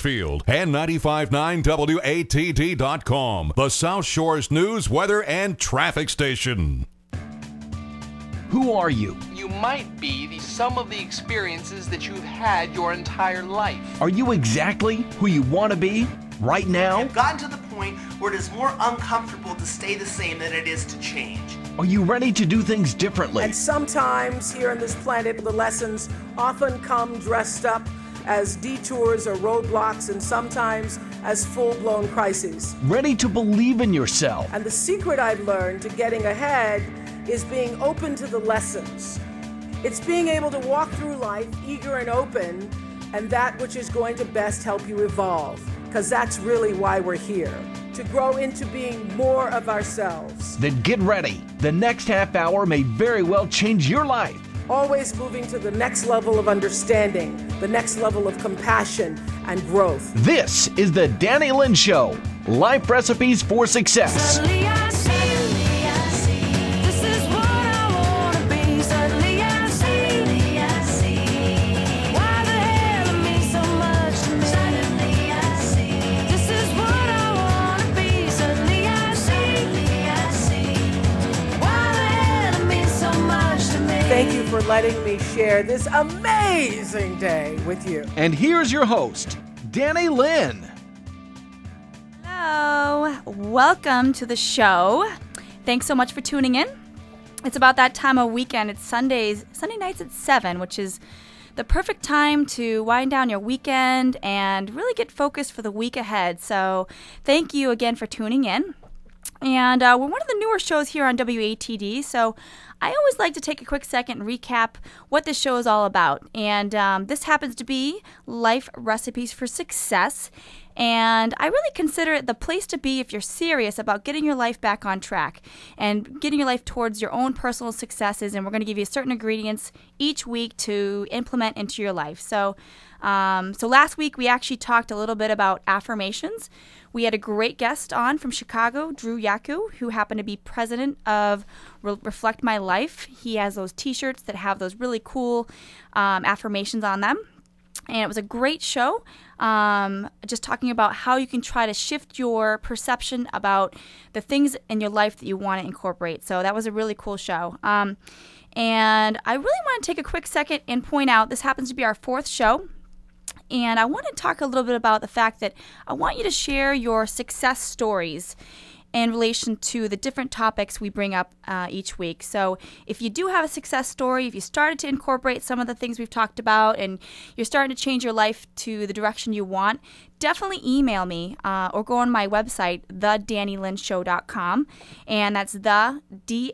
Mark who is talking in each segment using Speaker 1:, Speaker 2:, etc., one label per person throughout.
Speaker 1: Litchfield, and 95.9 WATD.com, the South Shore's news, weather, and traffic station.
Speaker 2: Who are you?
Speaker 3: You might be the sum of the experiences that you've had your entire life.
Speaker 2: Are you exactly who you want to be right now?
Speaker 4: I've gotten to the point where it is more uncomfortable to stay the same than it is to change.
Speaker 2: Are you ready to do things differently?
Speaker 5: And sometimes here on this planet, the lessons often come dressed up as detours or roadblocks, and sometimes as full-blown crises.
Speaker 2: Ready to believe in yourself.
Speaker 5: And the secret I've learned to getting ahead is being open to the lessons. It's being able to walk through life eager and open, and that which is going to best help you evolve, because that's really why we're here, to grow into being more of ourselves.
Speaker 2: Then get ready. The next half hour may very well change your life.
Speaker 5: Always moving to the next level of understanding, the next level of compassion and growth.
Speaker 2: This is the Danny Lynn Show. Life recipes for success.
Speaker 6: Suddenly I see, this is what I wanna be. Suddenly I see, why the hell it means so much to me. Suddenly I see, this is what I wanna be. Suddenly I see, why the hell it means so much to me.
Speaker 5: Thank you for letting me share this amazing day with you.
Speaker 2: And here's your host, Danny Lynn.
Speaker 7: Hello, welcome to the show. Thanks so much for tuning in. It's about that time of weekend. It's Sunday nights at 7, which is the perfect time to wind down your weekend and really get focused for the week ahead. So thank you again for tuning in. And we're one of the newer shows here on WATD, so I always like to take a quick second and recap what this show is all about. And this happens to be Life Recipes for Success. And I really consider it the place to be if you're serious about getting your life back on track and getting your life towards your own personal successes. And we're going to give you certain ingredients each week to implement into your life. So last week we actually talked a little bit about affirmations. We had a great guest on from Chicago, Drew Yaku, who happened to be president of Reflect My Life. He has those t-shirts that have those really cool affirmations on them. And it was a great show, just talking about how you can try to shift your perception about the things in your life that you want to incorporate. So that was a really cool show. And I really want to take a quick second and point out, this happens to be our 4th show. And I want to talk a little bit about the fact that I want you to share your success stories in relation to the different topics we bring up each week. So if you do have a success story, if you started to incorporate some of the things we've talked about and you're starting to change your life to the direction you want, definitely email me or go on my website, thedannylynnshow.com, and that's the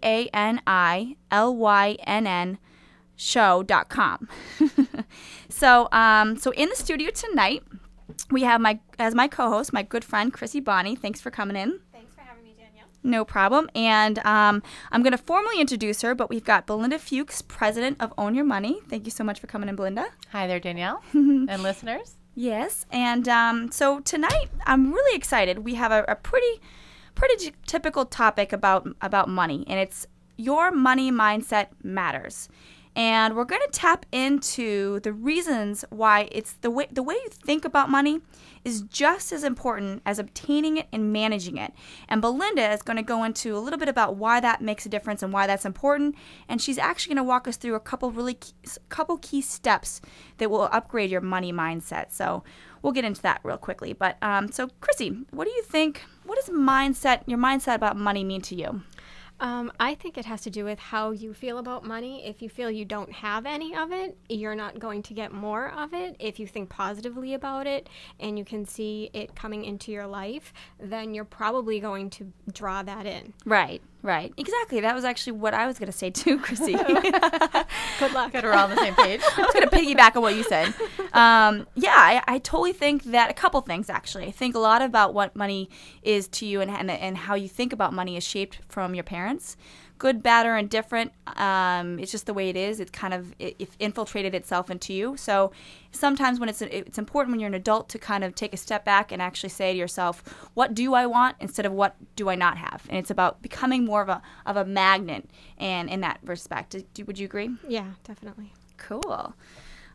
Speaker 7: DANILYNN show.com. So in the studio tonight, we have as my co-host, my good friend, Chrissy Bonney. Thanks for coming in.
Speaker 8: Thanks for having me, Danielle.
Speaker 7: No problem. And I'm going to formally introduce her, but we've got Belinda Fuchs, president of Own Your Money. Thank you so much for coming in, Belinda.
Speaker 8: Hi there, Danielle, and listeners.
Speaker 7: Yes. And so tonight, I'm really excited. We have a pretty typical topic about money, and it's your money mindset matters. And we're going to tap into the reasons why it's the way you think about money is just as important as obtaining it and managing it. And Belinda is going to go into a little bit about why that makes a difference and why that's important. And she's actually going to walk us through a couple key steps that will upgrade your money mindset. So we'll get into that real quickly. But so Chrissy, what do you think? What does your mindset about money mean to you?
Speaker 8: I think it has to do with how you feel about money. If you feel you don't have any of it, you're not going to get more of it. If you think positively about it and you can see it coming into your life, then you're probably going to draw that in.
Speaker 7: Right. Exactly. That was actually what I was going to say too, Chrissy.
Speaker 8: Good luck.
Speaker 9: Good, we're all on the same page.
Speaker 7: I was going to piggyback on what you said. I totally think that a couple things, actually. I think a lot about what money is to you and how you think about money is shaped from your parents. Good, bad, or indifferent. It's just the way it is. It's kind of it infiltrated itself into you. So sometimes when it's important when you're an adult to kind of take a step back and actually say to yourself, what do I want instead of what do I not have? And it's about becoming more of a magnet and in that respect. Would you agree?
Speaker 8: Yeah, definitely.
Speaker 7: Cool.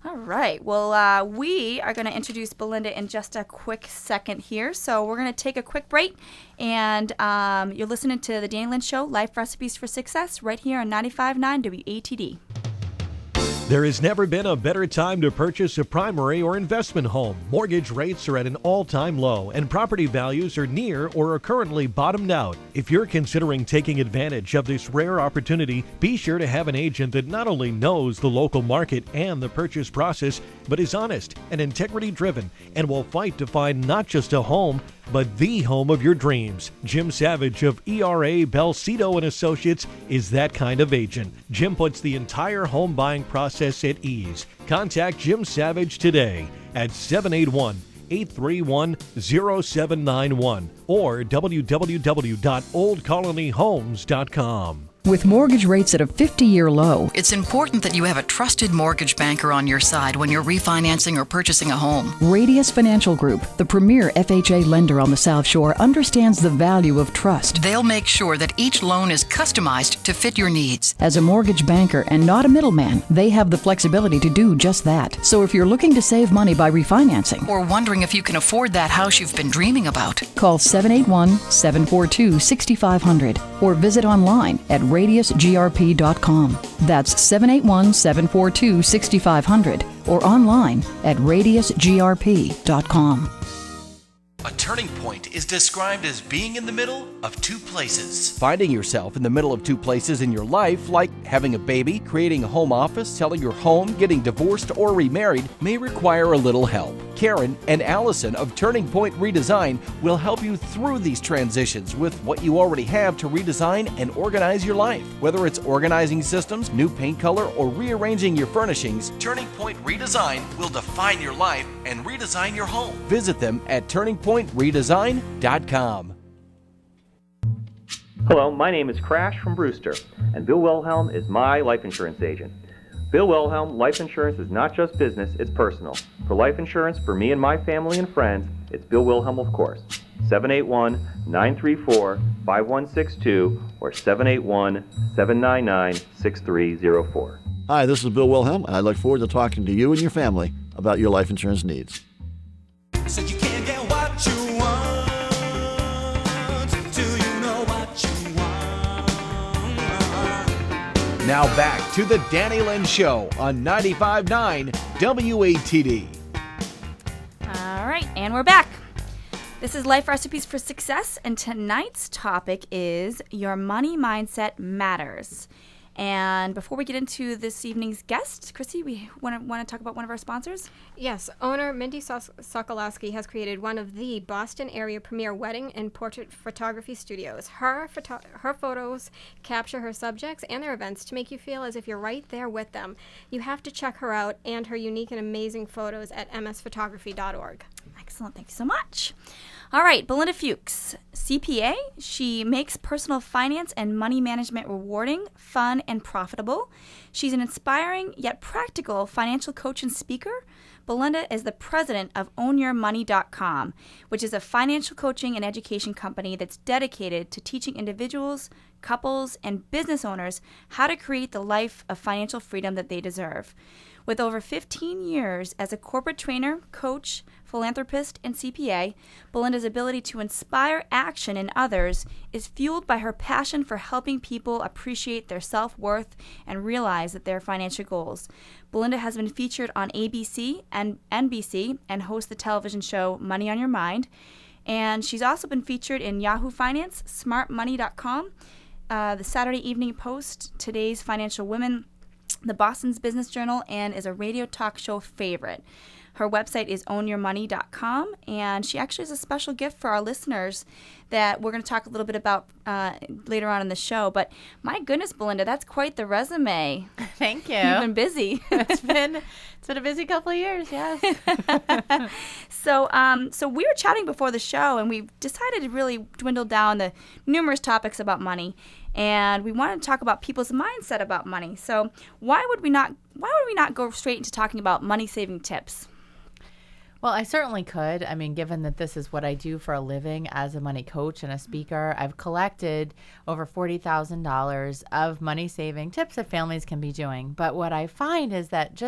Speaker 7: All right. Well, we are going to introduce Belinda in just a quick second here. So we're going to take a quick break. And you're listening to The Danny Lynch Show, Life Recipes for Success, right here on 95.9 WATD.
Speaker 9: There has never been a better time to purchase a primary or investment home. Mortgage rates are at an all-time low, and property values are near or are currently bottomed out. If you're considering taking advantage of this rare opportunity, be sure to have an agent that not only knows the local market and the purchase process, but is honest and integrity-driven and will fight to find not just a home, but the home of your dreams. Jim Savage of ERA Belcedo & Associates is that kind of agent. Jim puts the entire home buying process at ease. Contact Jim Savage today at 781-831-0791 or www.oldcolonyhomes.com.
Speaker 10: With mortgage rates at a 50-year low,
Speaker 11: it's important that you have a trusted mortgage banker on your side when you're refinancing or purchasing a home.
Speaker 10: Radius Financial Group, the premier FHA lender on the South Shore, understands the value of trust.
Speaker 11: They'll make sure that each loan is customized to fit your needs.
Speaker 10: As a mortgage banker and not a middleman, they have the flexibility to do just that. So if you're looking to save money by refinancing,
Speaker 11: or wondering if you can afford that house you've been dreaming about,
Speaker 10: call 781-742-6500 or visit online at radiusgrp.com. That's 781-742-6500 or online at radiusgrp.com.
Speaker 2: A turning point is described as being in the middle of two places.
Speaker 12: Finding yourself in the middle of two places in your life, like having a baby, creating a home office, selling your home, getting divorced, or remarried, may require a little help. Karen and Allison of Turning Point Redesign will help you through these transitions with what you already have to redesign and organize your life. Whether it's organizing systems, new paint color, or rearranging your furnishings, Turning Point Redesign will define your life and redesign your home. Visit them at turningpointredesign.com.
Speaker 13: Hello, my name is Crash from Brewster, and Bill Wilhelm is my life insurance agent. Bill Wilhelm Life Insurance is not just business, it's personal. For life insurance for me and my family and friends, it's Bill Wilhelm, of course. 781-934-5162 or 781-799-6304.
Speaker 14: Hi, this is Bill Wilhelm, and I look forward to talking to you and your family about your life insurance needs.
Speaker 6: So you can't get what you want till you know what you want.
Speaker 2: Now back to the Danny Lynch Show on 95.9 WATD.
Speaker 7: All right, and we're back. This is Life Recipes for Success, and tonight's topic is Your Money Mindset Matters. And before we get into this evening's guest, Chrissy, we want to talk about one of our sponsors?
Speaker 8: Yes, owner Mindy Sokolowski has created one of the Boston area premier wedding and portrait photography studios. Her photos capture her subjects and their events to make you feel as if you're right there with them. You have to check her out and her unique and amazing photos at msphotography.org.
Speaker 7: Excellent. Thank you so much. All right, Belinda Fuchs, CPA. She makes personal finance and money management rewarding, fun, and profitable. She's an inspiring yet practical financial coach and speaker. Belinda is the president of OwnYourMoney.com, which is a financial coaching and education company that's dedicated to teaching individuals, couples, and business owners how to create the life of financial freedom that they deserve. With over 15 years as a corporate trainer, coach, philanthropist, and CPA, Belinda's ability to inspire action in others is fueled by her passion for helping people appreciate their self-worth and realize their financial goals. Belinda has been featured on ABC and NBC and hosts the television show Money on Your Mind. And she's also been featured in Yahoo Finance, SmartMoney.com, the Saturday Evening Post, Today's Financial Women, the Boston's Business Journal, and is a radio talk show favorite. Her website is ownyourmoney.com, and she actually has a special gift for our listeners that we're going to talk a little bit about later on in the show. But my goodness, Belinda, that's quite the resume.
Speaker 15: Thank you.
Speaker 7: You've been busy.
Speaker 15: It's been a busy couple of years, yes.
Speaker 7: So we were chatting before the show, and we decided to really dwindle down the numerous topics about money. And we wanted to talk about people's mindset about money. So why would we not go straight into talking about money saving tips?
Speaker 15: Well, I certainly could. I mean, given that this is what I do for a living as a money coach and a speaker, I've collected over $40,000 of money saving tips that families can be doing. But what I find is that just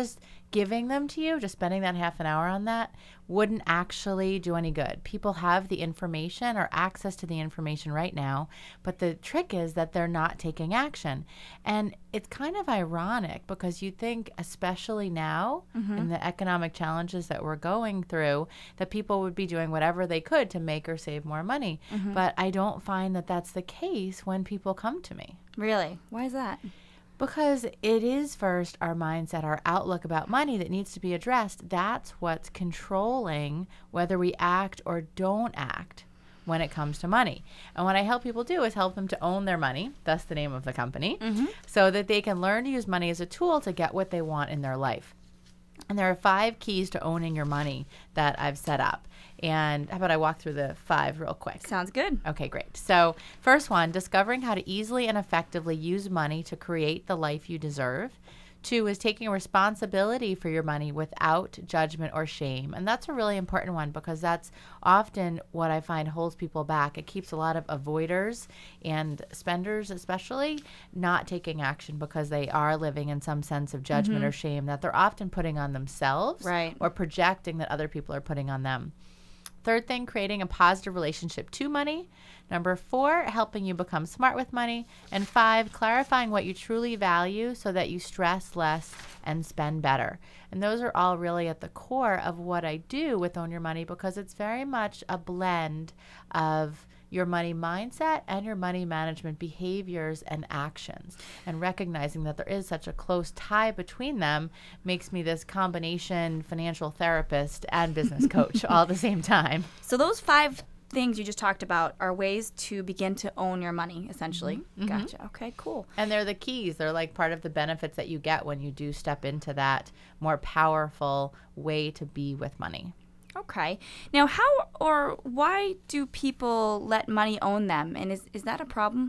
Speaker 15: giving them to you, just spending that half an hour on that, wouldn't actually do any good. People have the information or access to the information right now, but the trick is that they're not taking action. And it's kind of ironic because you think, especially now in the economic challenges that we're going through, that people would be doing whatever they could to make or save more money. But I don't find that that's the case when people come to me.
Speaker 7: Really? Why is that?
Speaker 15: Because it is first our mindset, our outlook about money that needs to be addressed. That's what's controlling whether we act or don't act when it comes to money. And what I help people do is help them to own their money, thus the name of the company, so that they can learn to use money as a tool to get what they want in their life. And there are 5 keys to owning your money that I've set up. And how about I walk through the 5 real quick?
Speaker 7: Sounds good.
Speaker 15: Okay, great. So first one, discovering how to easily and effectively use money to create the life you deserve. 2 is taking responsibility for your money without judgment or shame. And that's a really important one because that's often what I find holds people back. It keeps a lot of avoiders and spenders especially not taking action because they are living in some sense of judgment or shame that they're often putting on themselves or projecting that other people are putting on them. Third thing, creating a positive relationship to money. Number 4, helping you become smart with money. And 5, clarifying what you truly value so that you stress less and spend better. And those are all really at the core of what I do with Own Your Money because it's very much a blend of your money mindset and your money management behaviors and actions. And recognizing that there is such a close tie between them makes me this combination financial therapist and business coach all at the same time.
Speaker 7: So those 5 things you just talked about are ways to begin to own your money, essentially. Gotcha. Okay, cool.
Speaker 15: And they're the keys. They're like part of the benefits that you get when you do step into that more powerful way to be with money.
Speaker 7: Okay. Now, how or why do people let money own them? And is that a problem?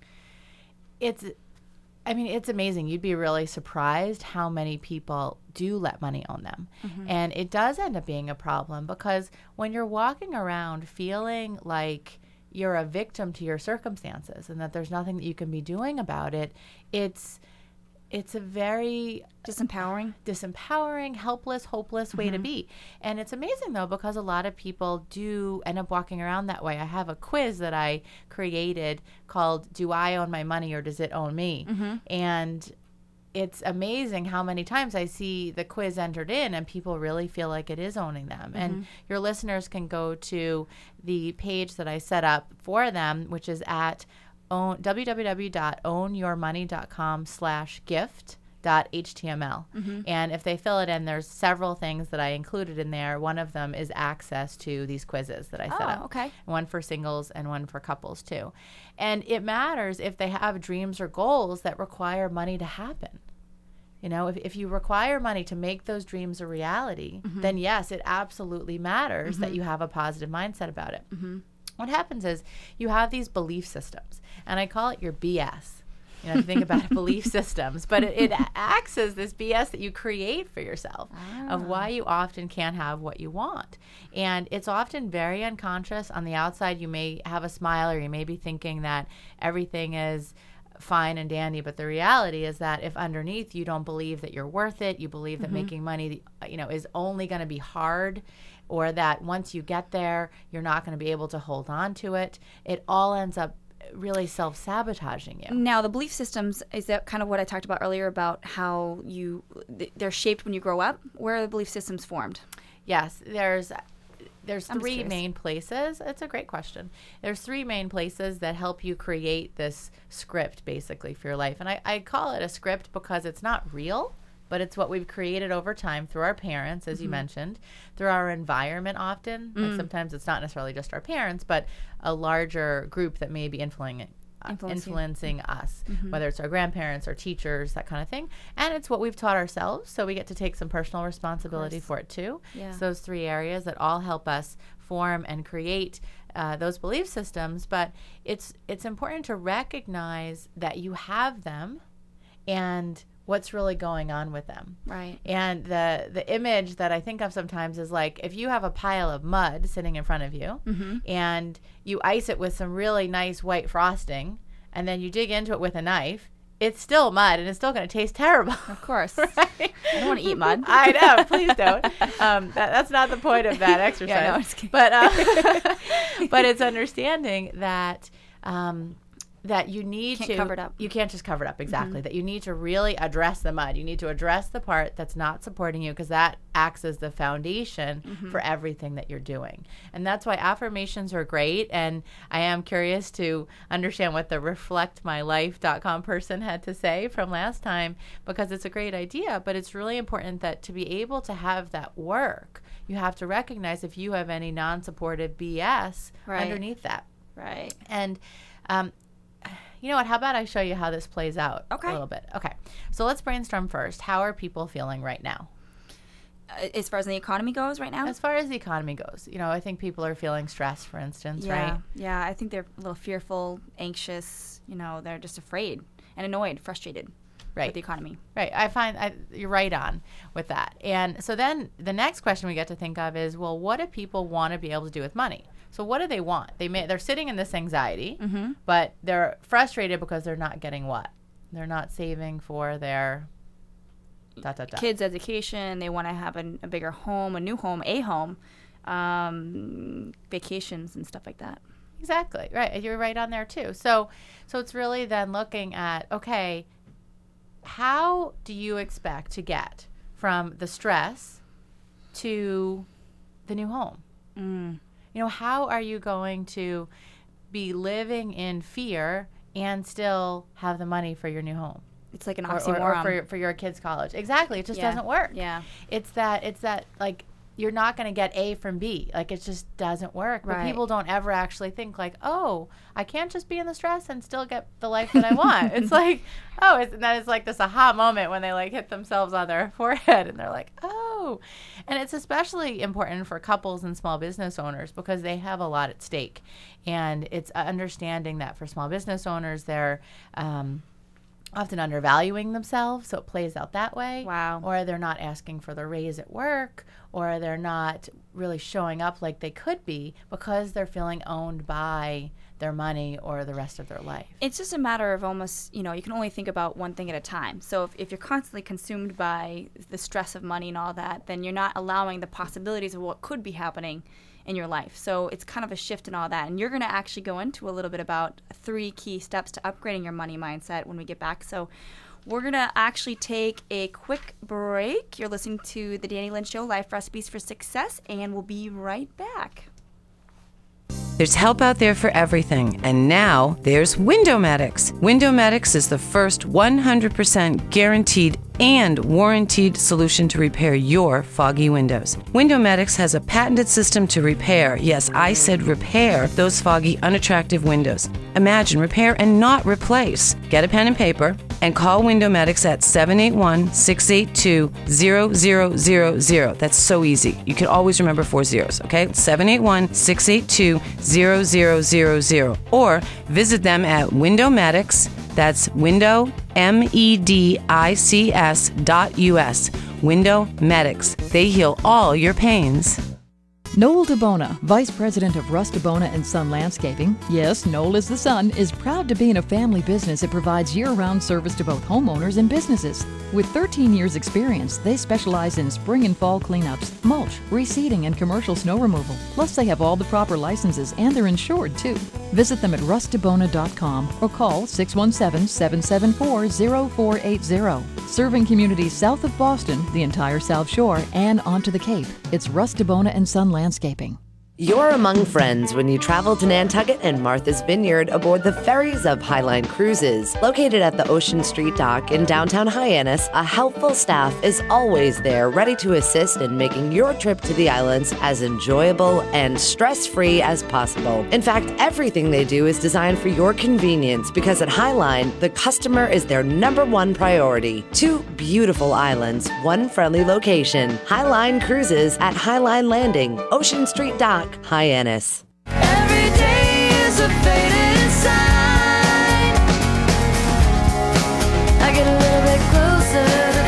Speaker 15: It's amazing. You'd be really surprised how many people do let money own them. And it does end up being a problem because when you're walking around feeling like you're a victim to your circumstances and that there's nothing that you can be doing about it, it's a very disempowering, helpless, hopeless way to be. And it's amazing, though, because a lot of people do end up walking around that way. I have a quiz that I created called Do I Own My Money or Does It Own Me? And it's amazing how many times I see the quiz entered in and people really feel like it is owning them. And your listeners can go to the page that I set up for them, which is at www.ownyourmoney.com/gift.html. And if they fill it in, there's several things that I included in there. One of them is access to these quizzes that I set up.
Speaker 7: Okay.
Speaker 15: One for singles and one for couples too. And it matters if they have dreams or goals that require money to happen. You know, if you require money to make those dreams a reality, then yes, it absolutely matters that you have a positive mindset about it. What happens is you have these belief systems, and I call it your BS. You know, if you think about belief systems, but it acts as this BS that you create for yourself of why you often can't have what you want. And it's often very unconscious. On the outside, you may have a smile or you may be thinking that everything is fine and dandy, but the reality is that if underneath you don't believe that you're worth it, you believe that making money, is only going to be hard, or that once you get there, you're not going to be able to hold on to it, it all ends up really self-sabotaging you.
Speaker 7: Now, the belief systems, is that kind of what I talked about earlier about how they're shaped when you grow up? Where are the belief systems formed?
Speaker 15: Yes, there's 3 main places. It's a great question. There's 3 main places that help you create this script, basically, for your life. And I call it a script because it's not real, but it's what we've created over time through our parents, as you mentioned, through our environment often. Like sometimes it's not necessarily just our parents, but a larger group that may be influencing us, whether it's our grandparents or teachers, that kind of thing. And it's what we've taught ourselves, so we get to take some personal responsibility for it too.
Speaker 7: Yeah.
Speaker 15: So those 3 areas that all help us form and create those belief systems. But it's important to recognize that you have them and what's really going on with them.
Speaker 7: Right.
Speaker 15: And the image that I think of sometimes is like if you have a pile of mud sitting in front of you and you ice it with some really nice white frosting and then you dig into it with a knife, it's still mud and it's still going to taste terrible.
Speaker 7: Of course.
Speaker 15: Right?
Speaker 7: I don't want to eat mud.
Speaker 15: I know. Please don't. That's not the point of that exercise.
Speaker 7: Yeah, no, I'm just kidding.
Speaker 15: But it's understanding that that you need
Speaker 7: Can't
Speaker 15: to
Speaker 7: cover it up.
Speaker 15: You can't just cover it up, exactly.
Speaker 7: Mhm.
Speaker 15: That you need to really address the mud. You need to address the part that's not supporting you, because that acts as the foundation for everything that you're doing. And that's why affirmations are great. And I am curious to understand what the reflectmylife.com person had to say from last time, because it's a great idea, but it's really important that to be able to have that work, you have to recognize if you have any non-supportive BS
Speaker 7: Right.
Speaker 15: underneath that.
Speaker 7: Right.
Speaker 15: And you know what? How about I show you how this plays out a little bit? Okay. So let's brainstorm first. How are people feeling right now?
Speaker 7: As far as the economy goes right now?
Speaker 15: As far as the economy goes, you know, I think people are feeling stressed, for instance, right?
Speaker 7: Yeah, I think they're a little fearful, anxious. You know, they're just afraid and annoyed, frustrated with the economy.
Speaker 15: Right. I find you're right on with that. And so then the next question we get to think of is, well, what do people want to be able to do with money? So what do they want? They're sitting in this anxiety, but they're frustrated because they're not getting what? They're not saving for their
Speaker 7: kids' education. They want to have a bigger home, a new home, vacations and stuff like that.
Speaker 15: Exactly. Right. You're right on there too. So it's really then looking at, okay, how do you expect to get from the stress to the new home? You know, how are you going to be living in fear and still have the money for your new home?
Speaker 7: It's like an oxymoron.
Speaker 15: Or for your kids' college. Exactly. It just doesn't work.
Speaker 7: Yeah.
Speaker 15: It's that like, you're not going to get A from B. Like, it just doesn't work. But
Speaker 7: Right.
Speaker 15: people don't ever actually think like, oh, I can't just be in the stress and still get the life that I want. It's like, that is like this aha moment when they like hit themselves on their forehead and they're like, oh. And it's especially important for couples and small business owners because they have a lot at stake. And it's understanding that for small business owners, they're often undervaluing themselves, so it plays out that way.
Speaker 7: Wow.
Speaker 15: Or they're not asking for the raise at work, or they're not really showing up like they could be because they're feeling owned by their money or the rest of their life.
Speaker 7: It's just a matter of almost, you know, you can only think about one thing at a time. So if you're constantly consumed by the stress of money and all that, then you're not allowing the possibilities of what could be happening in your life. So it's kind of a shift in all that. And you're going to actually go into a little bit about 3 key steps to upgrading your money mindset when we get back. So we're going to actually take a quick break. You're listening to The Danny Lynn Show, Life Recipes for Success, and we'll be right back.
Speaker 16: There's help out there for everything, and now there's Windomatics. Windomatics is the first 100% guaranteed and warranted solution to repair your foggy windows. Windomatics has a patented system to repair, yes, I said repair, those foggy, unattractive windows. Imagine repair and not replace. Get a pen and paper and call Windomatics at 781-682-0000. That's so easy. You can always remember 4 zeros, okay? 781-682-0000. Or visit them at Windomatics. That's WindowMedics.us. Windomatics. They heal all your pains.
Speaker 10: Noel DeBona, Vice President of Russ DeBona and Son Landscaping, yes, Noel is the son, is proud to be in a family business that provides year-round service to both homeowners and businesses. With 13 years' experience, they specialize in spring and fall cleanups, mulch, reseeding, and commercial snow removal. Plus, they have all the proper licenses, and they're insured, too. Visit them at russdebona.com or call 617-774-0480. Serving communities south of Boston, the entire South Shore, and onto the Cape, it's Russ DeBona and Son Landscaping.
Speaker 17: You're among friends when you travel to Nantucket and Martha's Vineyard aboard the ferries of Highline Cruises. Located at the Ocean Street Dock in downtown Hyannis, a helpful staff is always there ready to assist in making your trip to the islands as enjoyable and stress-free as possible. In fact, everything they do is designed for your convenience because at Highline, the customer is their #1 priority. 2 beautiful islands, 1 friendly location. Highline Cruises at Highline Landing, Ocean Street Dock, Hyannis.
Speaker 6: Every day is a faded sign. I get a little bit closer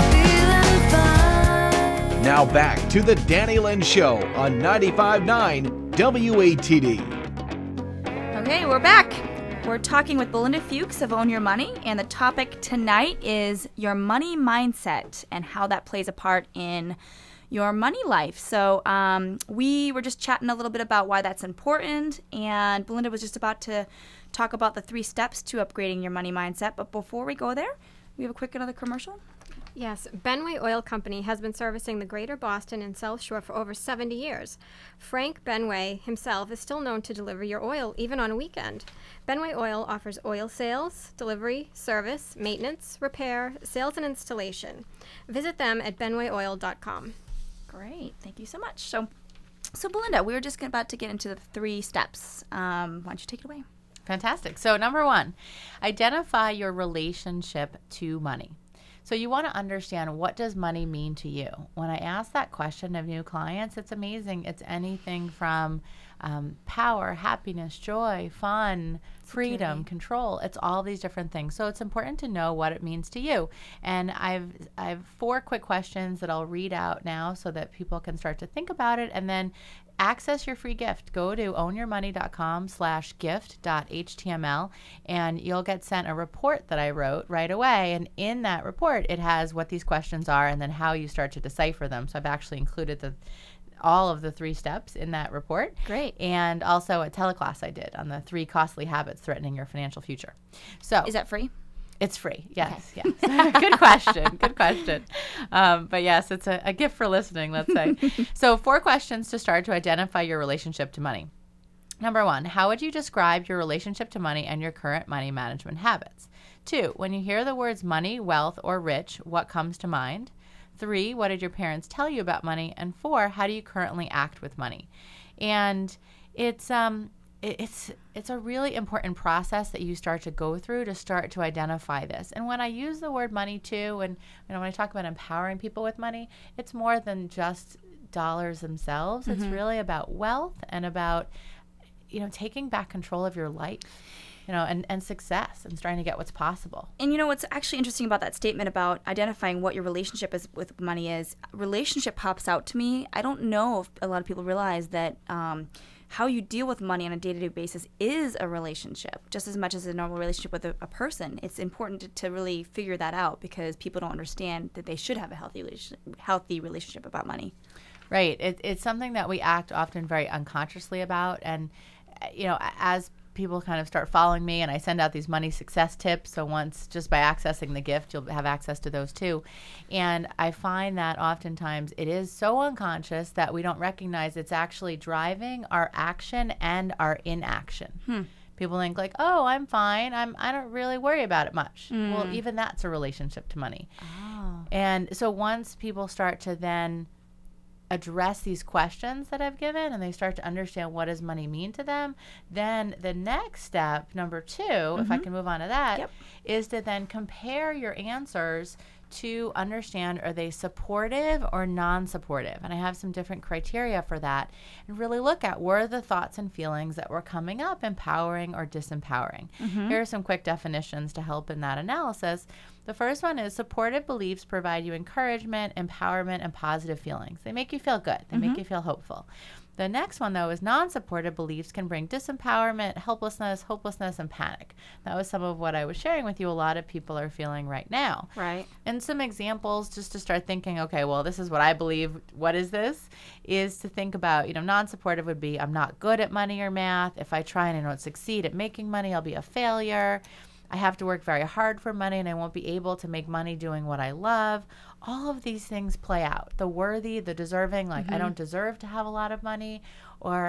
Speaker 6: to feeling fine.
Speaker 12: Now back to the Danny Lynn Show on 95.9 WATD.
Speaker 7: Okay, we're back. We're talking with Belinda Fuchs of Own Your Money, and the topic tonight is your money mindset and how that plays a part in your money life. So we were just chatting a little bit about why that's important, and Belinda was just about to talk about the 3 steps to upgrading your money mindset. But before we go there, we have a quick another commercial.
Speaker 8: Yes, Benway Oil Company has been servicing the greater Boston and South Shore for over 70 years. Frank Benway himself is still known to deliver your oil, even on a weekend. Benway Oil offers oil sales, delivery, service, maintenance, repair, sales, and installation. Visit them at benwayoil.com.
Speaker 7: Great, thank you so much. So Belinda, we were just about to get into the 3 steps. Why don't you take it away?
Speaker 15: Fantastic. So number 1, identify your relationship to money. So you want to understand, what does money mean to you? When I ask that question of new clients, it's amazing. It's anything from power, happiness, joy, fun, freedom, control. It's all these different things. So it's important to know what it means to you. And I've 4 quick questions that I'll read out now so that people can start to think about it, and then access your free gift. Go to ownyourmoney.com/gift.html, and you'll get sent a report that I wrote right away. And in that report, it has what these questions are and then how you start to decipher them. So I've actually included all of the 3 steps in that report.
Speaker 7: Great.
Speaker 15: And also a teleclass I did on the 3 costly habits threatening your financial future. So
Speaker 7: is that free?
Speaker 15: It's free. Yes. Okay. Yes. Good question. Good question. But yes, it's a gift for listening, let's say. So 4 questions to start to identify your relationship to money. Number 1, how would you describe your relationship to money and your current money management habits? 2, when you hear the words money, wealth, or rich, what comes to mind? 3, what did your parents tell you about money? And 4, how do you currently act with money? And it's a really important process that you start to go through to start to identify this. And when I use the word money too, and when I talk about empowering people with money, it's more than just dollars themselves. It's really about wealth and about, taking back control of your life, and success and trying to get what's possible.
Speaker 7: And what's actually interesting about that statement about identifying what your relationship is with money is, relationship pops out to me. I don't know if a lot of people realize that how you deal with money on a day-to-day basis is a relationship, just as much as a normal relationship with a person. It's important to really figure that out, because people don't understand that they should have a healthy relationship about money.
Speaker 15: Right. It's something that we act often very unconsciously about. And, as people kind of start following me and I send out these money success tips, so once, just by accessing the gift, you'll have access to those too. And I find that oftentimes it is so unconscious that we don't recognize it's actually driving our action and our inaction. People think like, oh, I'm fine. I don't really worry about it much. Well, even that's a relationship to money. And so once people start to then address these questions that I've given and they start to understand what does money mean to them, then the next step, number 2, if I can move on to that, is to then compare your answers to understand, are they supportive or non-supportive? And I have some different criteria for that, and really look at, were the thoughts and feelings that were coming up empowering or disempowering? Here are some quick definitions to help in that analysis. The first one is, supportive beliefs provide you encouragement, empowerment, and positive feelings. They make you feel good. They make you feel hopeful. The next one, though, is non-supportive beliefs can bring disempowerment, helplessness, hopelessness, and panic. That was some of what I was sharing with you. A lot of people are feeling right now.
Speaker 7: Right.
Speaker 15: And some examples, just to start thinking, okay, well, this is what I believe. What is this? Is to think about, non-supportive would be, I'm not good at money or math. If I try and I don't succeed at making money, I'll be a failure. I have to work very hard for money and I won't be able to make money doing what I love. All of these things play out. The worthy, the deserving, like I don't deserve to have a lot of money. Or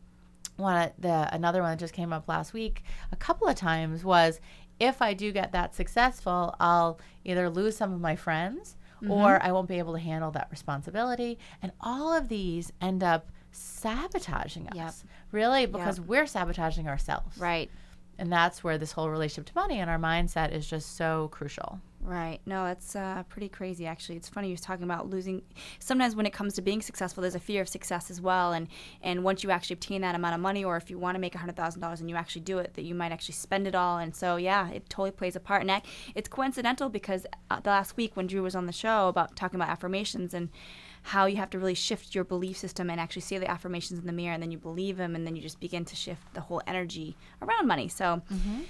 Speaker 15: another one that just came up last week a couple of times was, if I do get that successful, I'll either lose some of my friends or I won't be able to handle that responsibility. And all of these end up sabotaging us, really, because we're sabotaging ourselves.
Speaker 7: Right.
Speaker 15: And that's where this whole relationship to money and our mindset is just so crucial.
Speaker 7: Right. No, it's pretty crazy, actually. It's funny you're talking about losing. Sometimes when it comes to being successful, there's a fear of success as well. And once you actually obtain that amount of money, or if you want to make $100,000 and you actually do it, that you might actually spend it all. And so, yeah, it totally plays a part. And it's coincidental because the last week when Drew was on the show about talking about affirmations and how you have to really shift your belief system and actually say the affirmations in the mirror, and then you believe them, and then you just begin to shift the whole energy around money. So,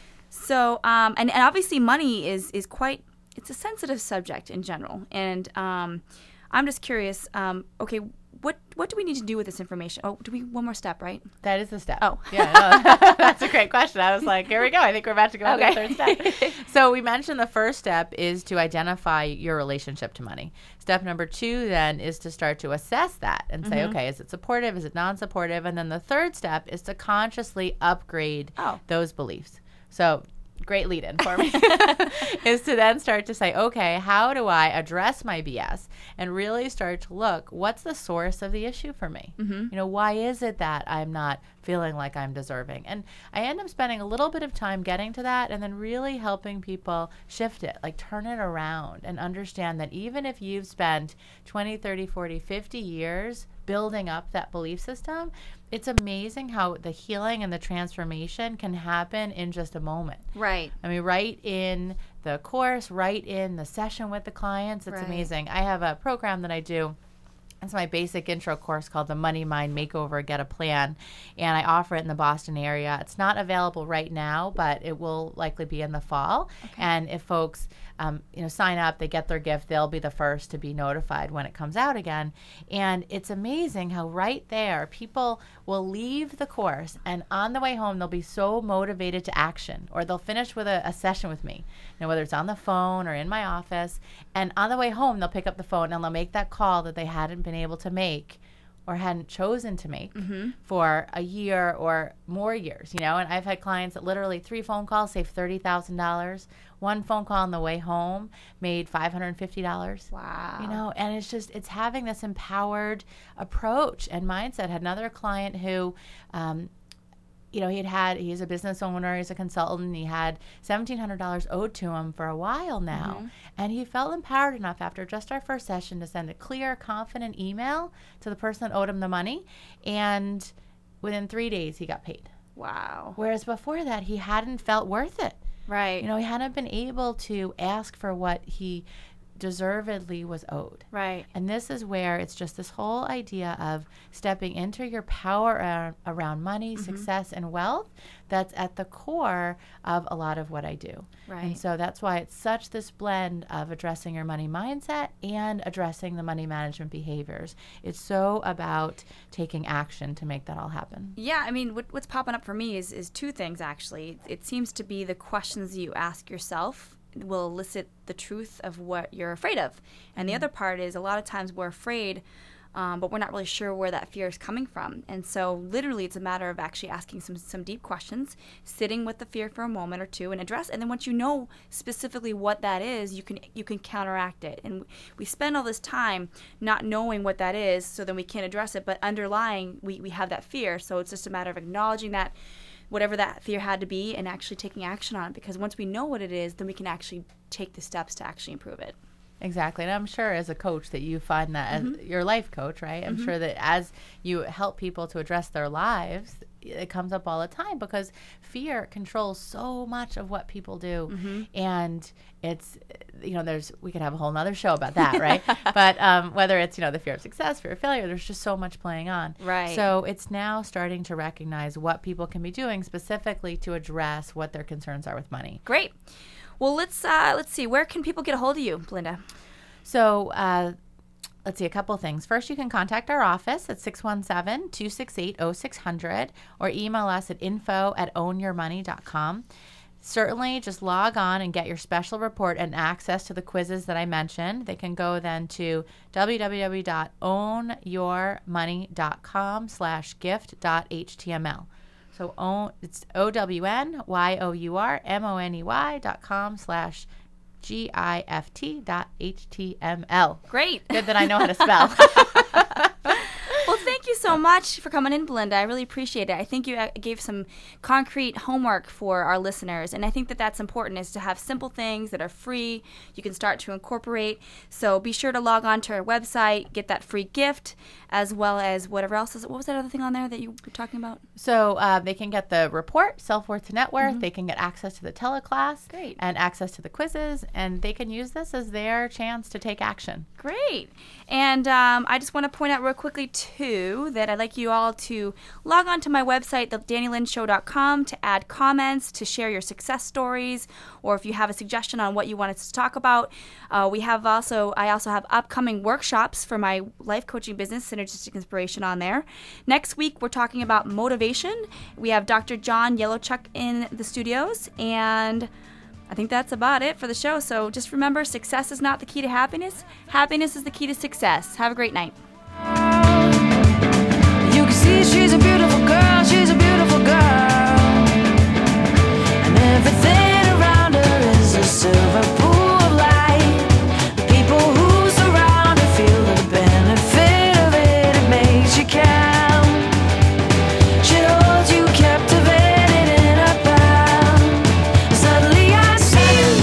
Speaker 7: and obviously money is quite, it's a sensitive subject in general. And I'm just curious, okay, what do we need to do with this information? Oh, one more step, right?
Speaker 15: That is the step.
Speaker 7: Oh.
Speaker 15: Yeah, no, that's a great question. I was like, here we go. I think we're about to go to the third step. So we mentioned the first step is to identify your relationship to money. Step number 2 then is to start to assess that and say, okay, is it supportive? Is it non-supportive? And then the third step is to consciously upgrade those beliefs. So great lead in for me is to then start to say, okay, how do I address my BS and really start to look, what's the source of the issue for me? You know, why is it that I'm not feeling like I'm deserving? And I end up spending a little bit of time getting to that and then really helping people shift it, like turn it around and understand that even if you've spent 20, 30, 40, 50 years building up that belief system, it's amazing how the healing and the transformation can happen in just a moment.
Speaker 7: Right.
Speaker 15: I mean, right in the course, right in the session with the clients. It's amazing. I have a program that I do. It's my basic intro course called the Money Mind Makeover Get a Plan, and I offer it in the Boston area. It's not available right now, but it will likely be in the fall. And if folks sign up, they get their gift, they'll be the first to be notified when it comes out again. And it's amazing how right there people will leave the course, and on the way home they'll be so motivated to action, or they'll finish with a session with me, whether it's on the phone or in my office, and on the way home they'll pick up the phone and they'll make that call that they hadn't been able to make or hadn't chosen to make for a year or more years, and I've had clients that literally 3 phone calls saved $30,000. 1 phone call on the way home made $550.
Speaker 7: Wow.
Speaker 15: And it's having this empowered approach and mindset. Had another client who, he's a business owner, he's a consultant, he had $1,700 owed to him for a while now. And he felt empowered enough after just our first session to send a clear, confident email to the person that owed him the money. And within 3 days, he got paid.
Speaker 7: Wow.
Speaker 15: Whereas before that, he hadn't felt worth it.
Speaker 7: Right.
Speaker 15: He hadn't been able to ask for what he deservedly was owed.
Speaker 7: Right.
Speaker 15: And this is where it's just this whole idea of stepping into your power around money, success, and wealth that's at the core of a lot of what I do.
Speaker 7: Right.
Speaker 15: And so that's why it's such this blend of addressing your money mindset and addressing the money management behaviors. It's so about taking action to make that all happen.
Speaker 7: Yeah, I mean, what's popping up for me is 2 things, actually. It seems to be the questions you ask yourself will elicit the truth of what you're afraid of. And the other part is a lot of times we're afraid, but we're not really sure where that fear is coming from. And so literally it's a matter of actually asking some deep questions, sitting with the fear for a moment or 2 and address. And then once you know specifically what that is, you can counteract it. And we spend all this time not knowing what that is, so then we can't address it. But underlying, we have that fear. So it's just a matter of acknowledging that, whatever that fear had to be, and actually taking action on it. Because once we know what it is, then we can actually take the steps to actually improve it.
Speaker 15: Exactly. And I'm sure as a coach that you find that as your life coach, right? I'm sure that as you help people to address their lives, it comes up all the time because fear controls so much of what people do. And it's, we could have a whole nother show about that, right? But whether it's, the fear of success, fear of failure, there's just so much playing on.
Speaker 7: Right.
Speaker 15: So it's now starting to recognize what people can be doing specifically to address what their concerns are with money.
Speaker 7: Great. Well, let's see. Where can people get a hold of you, Belinda?
Speaker 15: So let's see, a couple of things. First, you can contact our office at 617-268-0600 or email us at info@ownyourmoney.com. Certainly, just log on and get your special report and access to the quizzes that I mentioned. They can go then to www.ownyourmoney.com/gift.html. So it's OWNYOURMONEY.com/GIFT.html.
Speaker 7: Great.
Speaker 15: Good that I know how to spell.
Speaker 7: Well, thank you so much for coming in, Belinda. I really appreciate it. I think you gave some concrete homework for our listeners, and I think that that's important, is to have simple things that are free you can start to incorporate. So be sure to log on to our website, get that free gift, as well as whatever else is. What was that other thing on there that you were talking about?
Speaker 15: So they can get the report, Self-Worth to Net Worth. They can get access to the teleclass.
Speaker 7: Great.
Speaker 15: And access to the quizzes, and they can use this as their chance to take action.
Speaker 7: Great. And I just want to point out real quickly, too, that I'd like you all to log on to my website, thedannylinshow.com, to add comments, to share your success stories, or if you have a suggestion on what you want us to talk about. I also have upcoming workshops for my life coaching business, Synergistic Inspiration, on there. Next week, we're talking about motivation. We have Dr. John Yellowchuck in the studios, and I think that's about it for the show. So just remember, success is not the key to happiness. Happiness is the key to success. Have a great night.
Speaker 6: You can see she's a beautiful girl, she's a beautiful girl. And everything around her is a silver pool of light. The people who surround her feel the benefit of it. It makes you count. She holds you captivated in her palm. Suddenly I see.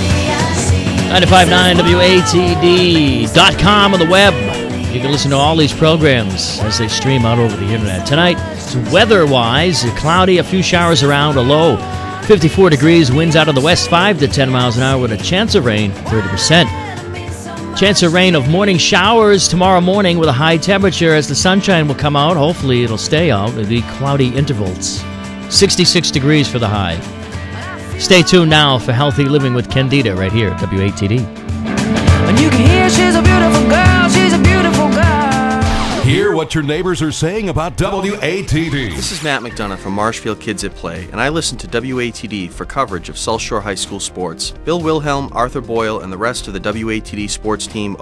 Speaker 18: 95.9 WATD.com on the web. You can listen to all these programs as they stream out over the internet. Tonight, weather-wise, cloudy, a few showers around, a low 54 degrees, winds out of the west 5 to 10 miles an hour with a chance of rain, 30%. Chance of rain of morning showers tomorrow morning with a high temperature as the sunshine will come out. Hopefully it'll stay out. It'll be cloudy intervals. 66 degrees for the high. Stay tuned now for Healthy Living with Candida right here at WATD.
Speaker 6: And you can hear she's a beautiful girl, she's a beautiful girl.
Speaker 1: Hear what your neighbors are saying about WATD.
Speaker 19: This is Matt McDonough from Marshfield Kids at Play, and I listen to WATD for coverage of South Shore High School sports. Bill Wilhelm, Arthur Boyle, and the rest of the WATD sports team